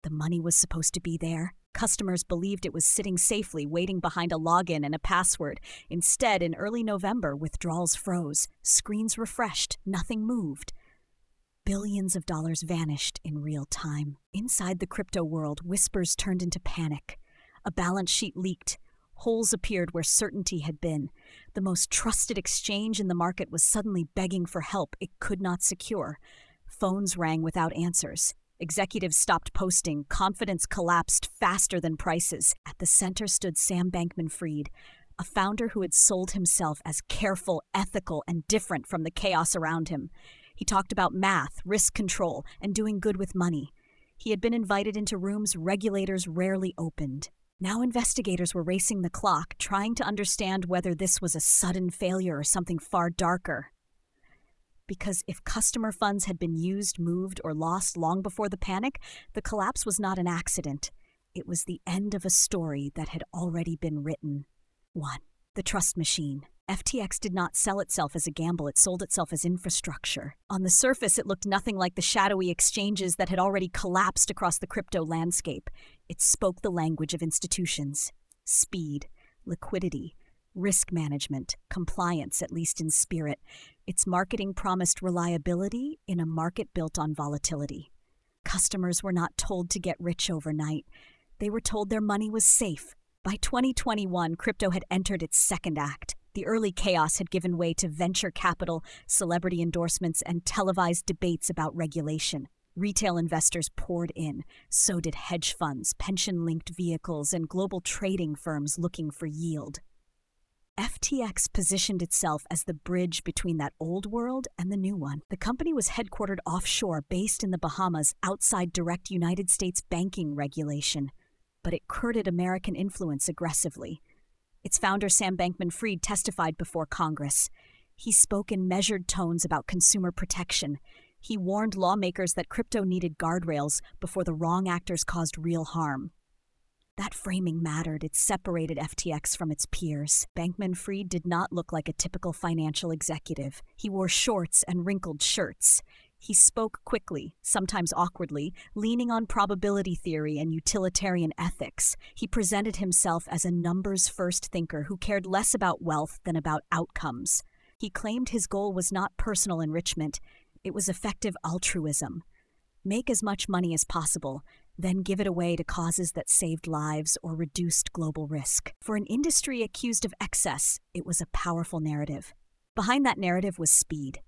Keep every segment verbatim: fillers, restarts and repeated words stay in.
The money was supposed to be there. Customers believed it was sitting safely, waiting behind a login and a password. Instead, in early November, withdrawals froze. Screens refreshed. Nothing moved. Billions of dollars vanished in real time. Inside the crypto world, whispers turned into panic. A balance sheet leaked. Holes appeared where certainty had been. The most trusted exchange in the market was suddenly begging for help it could not secure. Phones rang without answers. Executives stopped posting. Confidence collapsed faster than prices. At the center stood Sam Bankman-Fried, a founder who had sold himself as careful, ethical, and different from the chaos around him. He talked about math, risk control, and doing good with money. He had been invited into rooms regulators rarely opened. Now investigators were racing the clock, trying to understand whether this was a sudden failure or something far darker. Because if customer funds had been used, moved, or lost long before the panic, the collapse was not an accident. It was the end of a story that had already been written. one. The trust machine. F T X did not sell itself as a gamble, it sold itself as infrastructure. On the surface, it looked nothing like the shadowy exchanges that had already collapsed across the crypto landscape. It spoke the language of institutions. Speed, liquidity, risk management, compliance, at least in spirit. Its marketing promised reliability in a market built on volatility. Customers were not told to get rich overnight. They were told their money was safe. By twenty twenty-one, crypto had entered its second act. The early chaos had given way to venture capital, celebrity endorsements, and televised debates about regulation. Retail investors poured in. So did hedge funds, pension-linked vehicles, and global trading firms looking for yield. F T X positioned itself as the bridge between that old world and the new one. The company was headquartered offshore, based in the Bahamas, outside direct United States banking regulation. But it courted American influence aggressively. Its founder, Sam Bankman-Fried, testified before Congress. He spoke in measured tones about consumer protection. He warned lawmakers that crypto needed guardrails before the wrong actors caused real harm. That framing mattered. It separated F T X from its peers. Bankman-Fried did not look like a typical financial executive. He wore shorts and wrinkled shirts. He spoke quickly, sometimes awkwardly, leaning on probability theory and utilitarian ethics. He presented himself as a numbers-first thinker who cared less about wealth than about outcomes. He claimed his goal was not personal enrichment. It was effective altruism. Make as much money as possible, then give it away to causes that saved lives or reduced global risk. For an industry accused of excess, it was a powerful narrative. Behind that narrative was speed.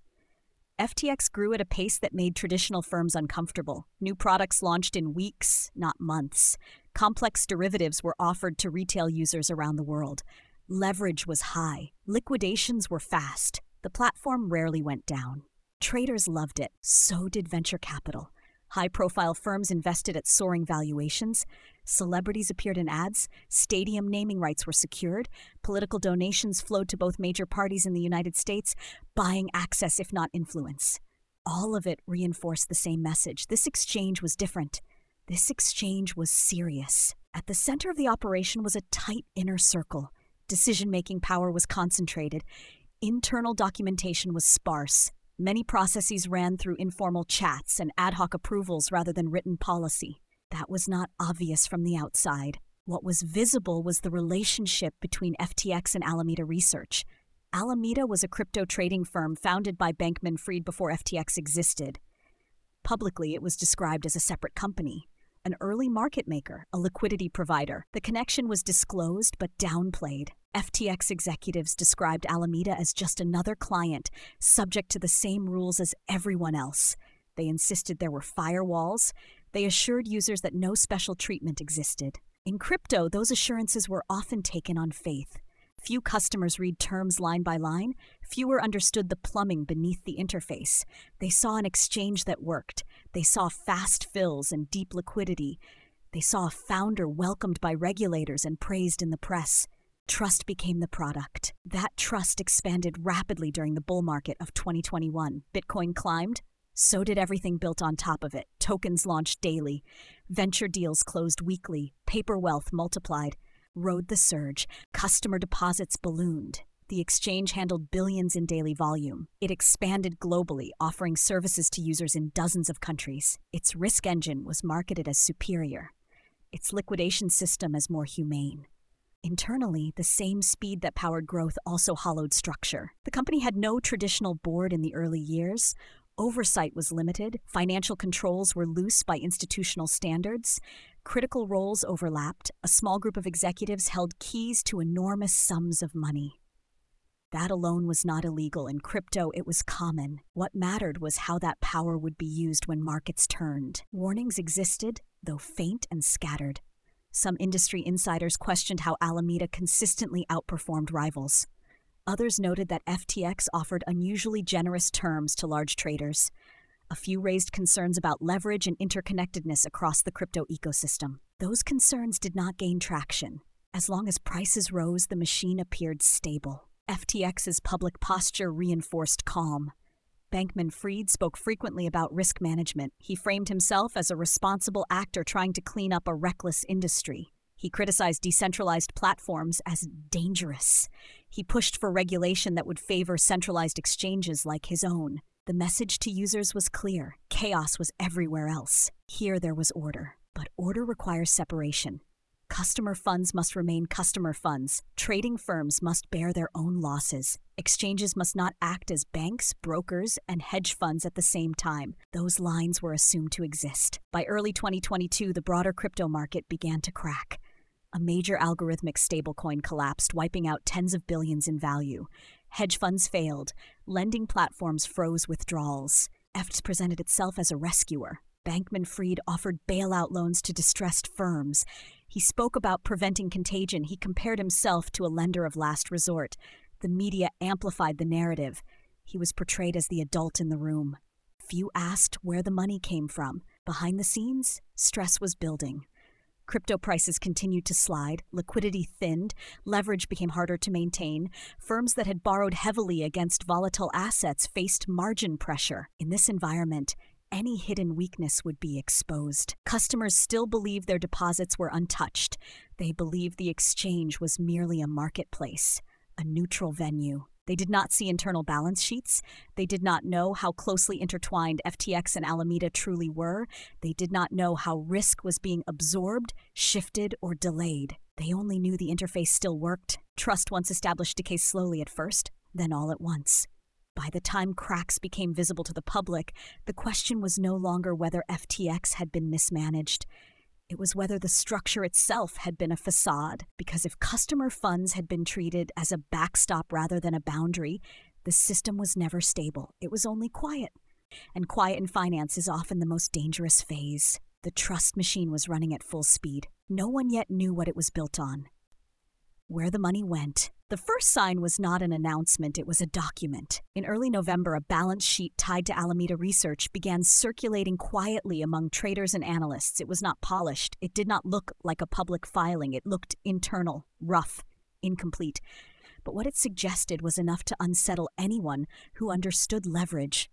F T X grew at a pace that made traditional firms uncomfortable. New products launched in weeks, not months. Complex derivatives were offered to retail users around the world. Leverage was high. Liquidations were fast. The platform rarely went down. Traders loved it. So did venture capital. High-profile firms invested at soaring valuations. Celebrities appeared in ads. Stadium naming rights were secured. Political donations flowed to both major parties in the United States, buying access if not influence. All of it reinforced the same message. This exchange was different. This exchange was serious. At the center of the operation was a tight inner circle. Decision-making power was concentrated. Internal documentation was sparse. Many processes ran through informal chats and ad hoc approvals rather than written policy. That was not obvious from the outside. What was visible was the relationship between F T X and Alameda Research. Alameda was a crypto trading firm founded by Bankman-Fried before F T X existed. Publicly, it was described as a separate company, an early market maker, a liquidity provider. The connection was disclosed but downplayed. F T X executives described Alameda as just another client, subject to the same rules as everyone else. They insisted there were firewalls. They assured users that no special treatment existed. In crypto, those assurances were often taken on faith. Few customers read terms line by line. Fewer understood the plumbing beneath the interface. They saw an exchange that worked. They saw fast fills and deep liquidity. They saw a founder welcomed by regulators and praised in the press. Trust became the product. That trust expanded rapidly during the bull market of twenty twenty-one. Bitcoin climbed. So did everything built on top of it. Tokens launched daily. Venture deals closed weekly. Paper wealth multiplied. Rode the surge. Customer deposits ballooned. The exchange handled billions in daily volume. It expanded globally, offering services to users in dozens of countries. Its risk engine was marketed as superior, its liquidation system as more humane. Internally, the same speed that powered growth also hollowed structure. The company had no traditional board in the early years. Oversight was limited, financial controls were loose by institutional standards, critical roles overlapped, a small group of executives held keys to enormous sums of money. That alone was not illegal. In crypto, it was common. What mattered was how that power would be used when markets turned. Warnings existed, though faint and scattered. Some industry insiders questioned how Alameda consistently outperformed rivals. Others noted that F T X offered unusually generous terms to large traders. A few raised concerns about leverage and interconnectedness across the crypto ecosystem. Those concerns did not gain traction. As long as prices rose, the machine appeared stable. F T X's public posture reinforced calm. Bankman-Fried spoke frequently about risk management. He framed himself as a responsible actor trying to clean up a reckless industry. He criticized decentralized platforms as dangerous. He pushed for regulation that would favor centralized exchanges like his own. The message to users was clear. Chaos was everywhere else. Here there was order. But order requires separation. Customer funds must remain customer funds. Trading firms must bear their own losses. Exchanges must not act as banks, brokers, and hedge funds at the same time. Those lines were assumed to exist. By early twenty twenty-two, the broader crypto market began to crack. A major algorithmic stablecoin collapsed, wiping out tens of billions in value. Hedge funds failed. Lending platforms froze withdrawals. F T X presented itself as a rescuer. Bankman-Fried offered bailout loans to distressed firms. He spoke about preventing contagion. He compared himself to a lender of last resort. The media amplified the narrative. He was portrayed as the adult in the room. Few asked where the money came from. Behind the scenes, stress was building. Crypto prices continued to slide, liquidity thinned, leverage became harder to maintain. Firms that had borrowed heavily against volatile assets faced margin pressure. In this environment, any hidden weakness would be exposed. Customers still believed their deposits were untouched. They believed the exchange was merely a marketplace, a neutral venue. They did not see internal balance sheets. They did not know how closely intertwined F T X and Alameda truly were. They did not know how risk was being absorbed, shifted, or delayed. They only knew the interface still worked. Trust once established decays slowly at first, then all at once. By the time cracks became visible to the public, the question was no longer whether F T X had been mismanaged. It was whether the structure itself had been a facade, because if customer funds had been treated as a backstop rather than a boundary, the system was never stable. It was only quiet. And quiet in finance is often the most dangerous phase. The trust machine was running at full speed. No one yet knew what it was built on. Where the money went. The first sign was not an announcement, it was a document. In early November, a balance sheet tied to Alameda Research began circulating quietly among traders and analysts. It was not polished. It did not look like a public filing. It looked internal, rough, incomplete. But what it suggested was enough to unsettle anyone who understood leverage.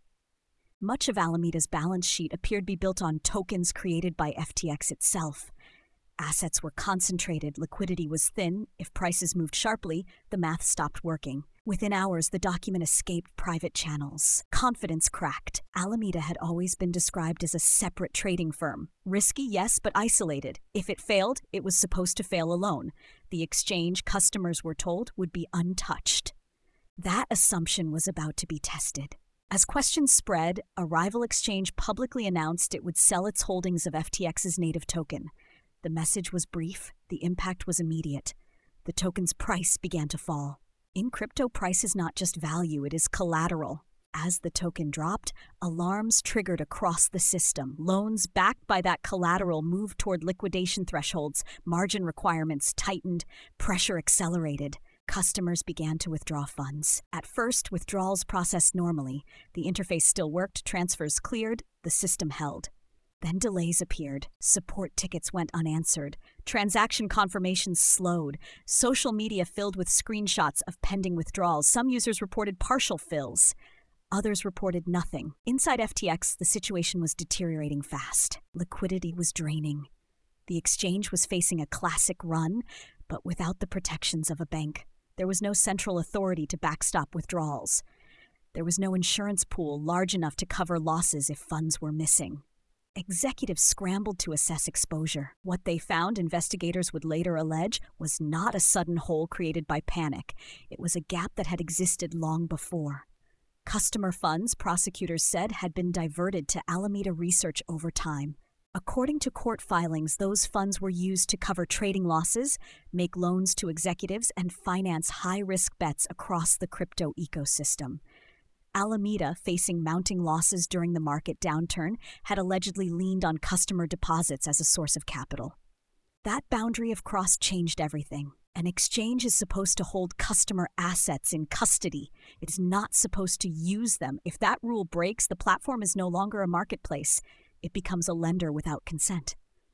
Much of Alameda's balance sheet appeared to be built on tokens created by F T X itself. Assets were concentrated, liquidity was thin. If prices moved sharply, the math stopped working. Within hours, the document escaped private channels. Confidence cracked. Alameda had always been described as a separate trading firm. Risky, yes, but isolated. If it failed, it was supposed to fail alone. The exchange, customers were told, would be untouched. That assumption was about to be tested. As questions spread, a rival exchange publicly announced it would sell its holdings of F T X's native token. The message was brief, the impact was immediate. The token's price began to fall. In crypto, price is not just value, it is collateral. As the token dropped, alarms triggered across the system. Loans backed by that collateral moved toward liquidation thresholds, margin requirements tightened, pressure accelerated. Customers began to withdraw funds. At first, withdrawals processed normally. The interface still worked, transfers cleared, the system held. Then delays appeared. Support tickets went unanswered. Transaction confirmations slowed. Social media filled with screenshots of pending withdrawals. Some users reported partial fills. Others reported nothing. Inside F T X, the situation was deteriorating fast. Liquidity was draining. The exchange was facing a classic run, but without the protections of a bank. There was no central authority to backstop withdrawals. There was no insurance pool large enough to cover losses if funds were missing. Executives scrambled to assess exposure. What they found, investigators would later allege, was not a sudden hole created by panic. It was a gap that had existed long before. Customer funds, prosecutors said, had been diverted to Alameda Research over time. According to court filings, those funds were used to cover trading losses, make loans to executives, and finance high-risk bets across the crypto ecosystem. Alameda, facing mounting losses during the market downturn, had allegedly leaned on customer deposits as a source of capital. That boundary of cross changed everything. An exchange is supposed to hold customer assets in custody. It is not supposed to use them. If that rule breaks, the platform is no longer a marketplace. It becomes a lender without consent.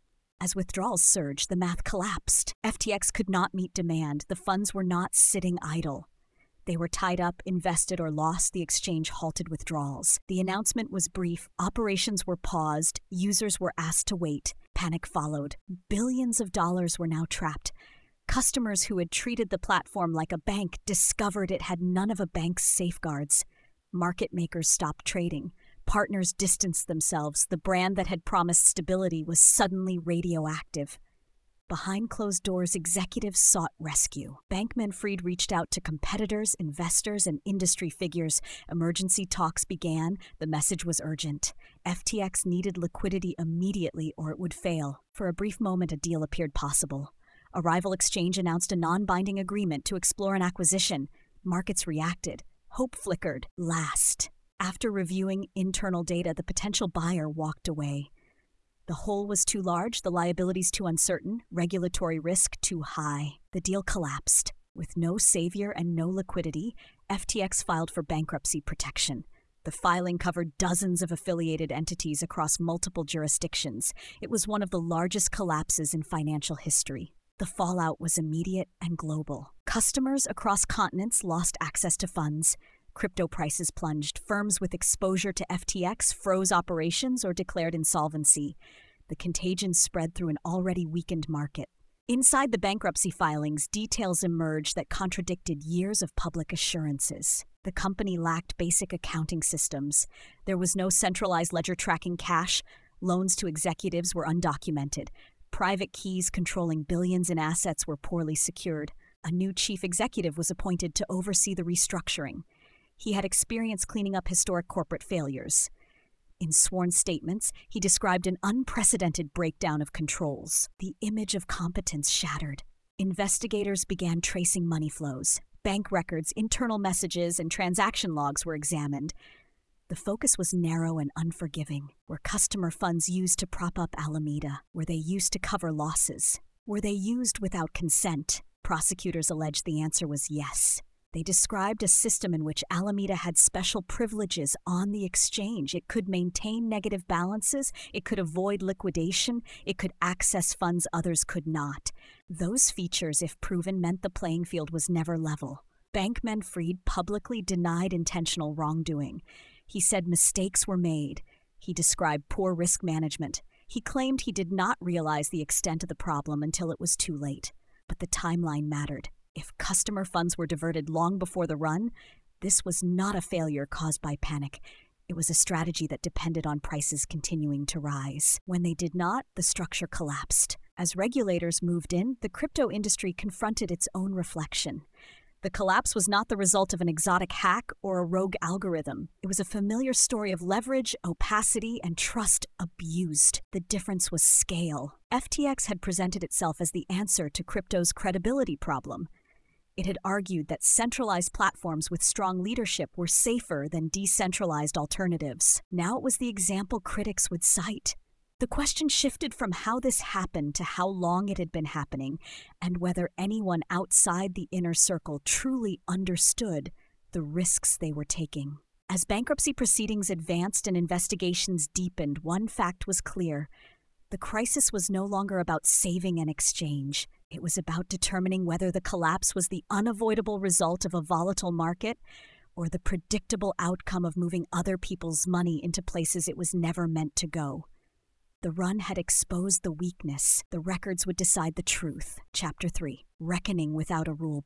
As withdrawals surged, the math collapsed. F T X could not meet demand. The funds were not sitting idle. They were tied up, invested, or lost. The exchange halted withdrawals. The announcement was brief. Operations were paused. Users were asked to wait. Panic followed. Billions of dollars were now trapped. Customers who had treated the platform like a bank discovered it had none of a bank's safeguards. Market makers stopped trading. Partners distanced themselves. The brand that had promised stability was suddenly radioactive. Behind closed doors, executives sought rescue. Bankman-Fried reached out to competitors, investors, and industry figures. Emergency talks began. The message was urgent. F T X needed liquidity immediately or it would fail. For a brief moment, a deal appeared possible. A rival exchange announced a non-binding agreement to explore an acquisition. Markets reacted. Hope flickered. Last. After reviewing internal data, the potential buyer walked away. The hole was too large, the liabilities too uncertain, regulatory risk too high. The deal collapsed. With no savior and no liquidity, F T X filed for bankruptcy protection. The filing covered dozens of affiliated entities across multiple jurisdictions. It was one of the largest collapses in financial history. The fallout was immediate and global. Customers across continents lost access to funds. Crypto prices plunged. Firms with exposure to F T X froze operations or declared insolvency. The contagion spread through an already weakened market. Inside the bankruptcy filings, details emerged that contradicted years of public assurances. The company lacked basic accounting systems. There was no centralized ledger tracking cash. Loans to executives were undocumented. Private keys controlling billions in assets were poorly secured. A new chief executive was appointed to oversee the restructuring. He had experience cleaning up historic corporate failures. In sworn statements, he described an unprecedented breakdown of controls. The image of competence shattered. Investigators began tracing money flows. Bank records, internal messages, and transaction logs were examined. The focus was narrow and unforgiving. Were customer funds used to prop up Alameda? Were they used to cover losses? Were they used without consent? Prosecutors alleged the answer was yes. They described a system in which Alameda had special privileges on the exchange. It could maintain negative balances, it could avoid liquidation, it could access funds others could not. Those features, if proven, meant the playing field was never level. Bankman-Fried publicly denied intentional wrongdoing. He said mistakes were made. He described poor risk management. He claimed he did not realize the extent of the problem until it was too late. But the timeline mattered. If customer funds were diverted long before the run, this was not a failure caused by panic. It was a strategy that depended on prices continuing to rise. When they did not, the structure collapsed. As regulators moved in, the crypto industry confronted its own reflection. The collapse was not the result of an exotic hack or a rogue algorithm. It was a familiar story of leverage, opacity, and trust abused. The difference was scale. F T X had presented itself as the answer to crypto's credibility problem. It had argued that centralized platforms with strong leadership were safer than decentralized alternatives. Now it was the example critics would cite. The question shifted from how this happened to how long it had been happening, and whether anyone outside the inner circle truly understood the risks they were taking. As bankruptcy proceedings advanced and investigations deepened, one fact was clear. The crisis was no longer about saving an exchange. It was about determining whether the collapse was the unavoidable result of a volatile market or the predictable outcome of moving other people's money into places it was never meant to go. The run had exposed the weakness. The records would decide the truth. Chapter three. Reckoning without a rule book.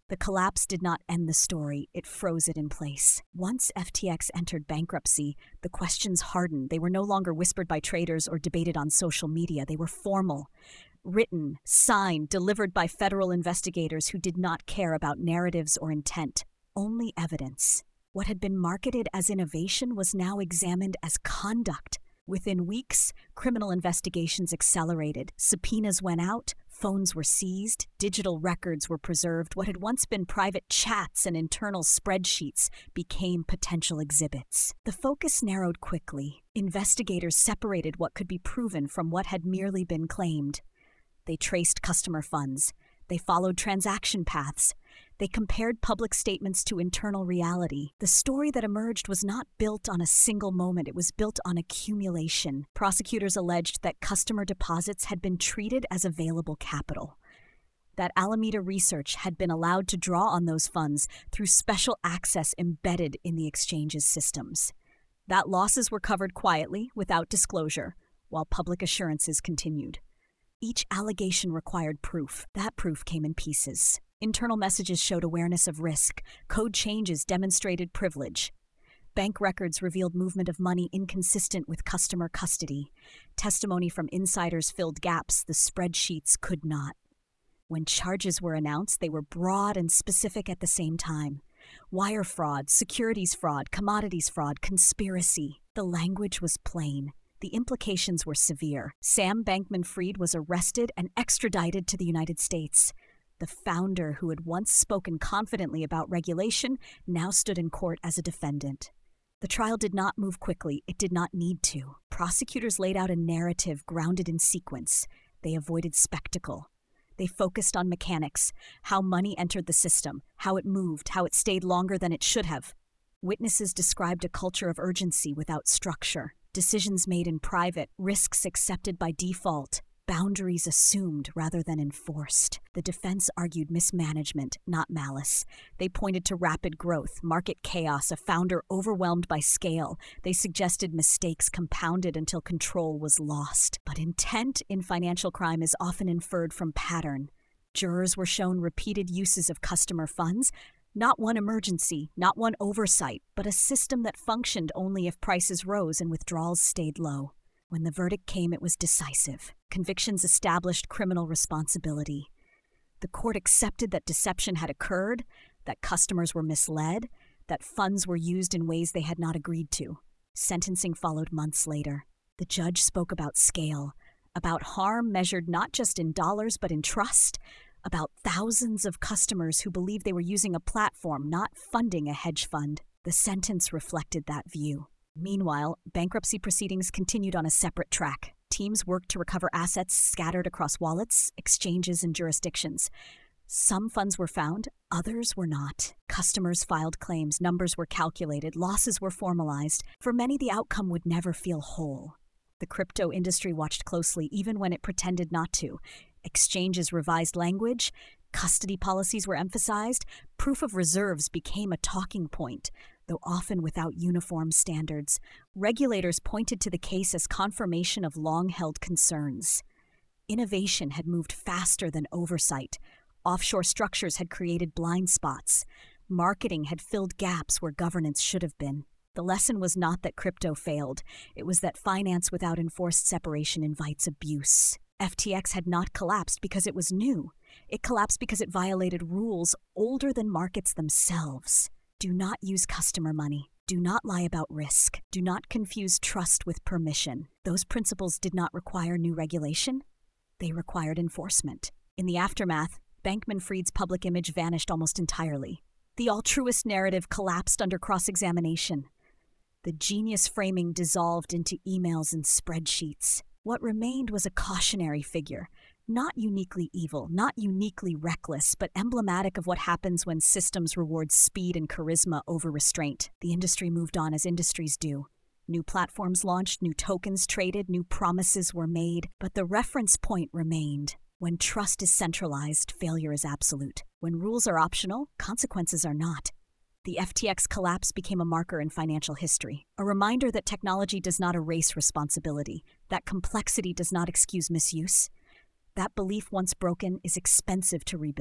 The collapse did not end the story, it froze it in place. Once F T X entered bankruptcy, the questions hardened. They were no longer whispered by traders or debated on social media. They were formal, written, signed, delivered by federal investigators who did not care about narratives or intent, only evidence. What had been marketed as innovation was now examined as conduct. Within weeks, criminal investigations accelerated. Subpoenas went out, phones were seized, digital records were preserved. What had once been private chats and internal spreadsheets became potential exhibits. The focus narrowed quickly. Investigators separated what could be proven from what had merely been claimed. They traced customer funds. They followed transaction paths. They compared public statements to internal reality. The story that emerged was not built on a single moment. It was built on accumulation. Prosecutors alleged that customer deposits had been treated as available capital, that Alameda Research had been allowed to draw on those funds through special access embedded in the exchange's systems, that losses were covered quietly without disclosure, while public assurances continued. Each allegation required proof. That proof came in pieces. Internal messages showed awareness of risk. Code changes demonstrated privilege. Bank records revealed movement of money inconsistent with customer custody. Testimony from insiders filled gaps the spreadsheets could not. When charges were announced, they were broad and specific at the same time. Wire fraud, securities fraud, commodities fraud, conspiracy. The language was plain. The implications were severe. Sam Bankman-Fried was arrested and extradited to the United States. The founder, who had once spoken confidently about regulation, now stood in court as a defendant. The trial did not move quickly. It did not need to. Prosecutors laid out a narrative grounded in sequence. They avoided spectacle. They focused on mechanics, how money entered the system, how it moved, how it stayed longer than it should have. Witnesses described a culture of urgency without structure. Decisions made in private, risks accepted by default, boundaries assumed rather than enforced. The defense argued mismanagement, not malice. They pointed to rapid growth, market chaos, a founder overwhelmed by scale. They suggested mistakes compounded until control was lost. But intent in financial crime is often inferred from pattern. Jurors were shown repeated uses of customer funds, not one emergency, not one oversight, but a system that functioned only if prices rose and withdrawals stayed low. When the verdict came, it was decisive. Convictions established criminal responsibility. The court accepted that deception had occurred, that customers were misled, that funds were used in ways they had not agreed to. Sentencing followed months later. The judge spoke about scale, about harm measured not just in dollars but in trust, about thousands of customers who believed they were using a platform, not funding a hedge fund. The sentence reflected that view. Meanwhile, bankruptcy proceedings continued on a separate track. Teams worked to recover assets scattered across wallets, exchanges, and jurisdictions. Some funds were found, others were not. Customers filed claims, numbers were calculated, losses were formalized. For many, the outcome would never feel whole. The crypto industry watched closely, even when it pretended not to. Exchanges revised language, custody policies were emphasized, proof of reserves became a talking point, though often without uniform standards. Regulators pointed to the case as confirmation of long-held concerns. Innovation had moved faster than oversight. Offshore structures had created blind spots. Marketing had filled gaps where governance should have been. The lesson was not that crypto failed. It was that finance without enforced separation invites abuse. F T X had not collapsed because it was new. It collapsed because it violated rules older than markets themselves. Do not use customer money. Do not lie about risk. Do not confuse trust with permission. Those principles did not require new regulation. They required enforcement. In the aftermath, Bankman-Fried's public image vanished almost entirely. The altruist narrative collapsed under cross-examination. The genius framing dissolved into emails and spreadsheets. What remained was a cautionary figure, not uniquely evil, not uniquely reckless, but emblematic of what happens when systems reward speed and charisma over restraint. The industry moved on as industries do. New platforms launched, new tokens traded, new promises were made, but the reference point remained. When trust is centralized, failure is absolute. When rules are optional, consequences are not. The F T X collapse became a marker in financial history, a reminder that technology does not erase responsibility, that complexity does not excuse misuse. That belief once broken is expensive to rebuild.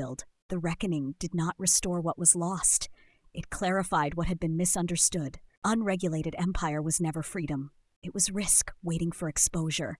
The reckoning did not restore what was lost. It clarified what had been misunderstood. Unregulated empire was never freedom. It was risk waiting for exposure.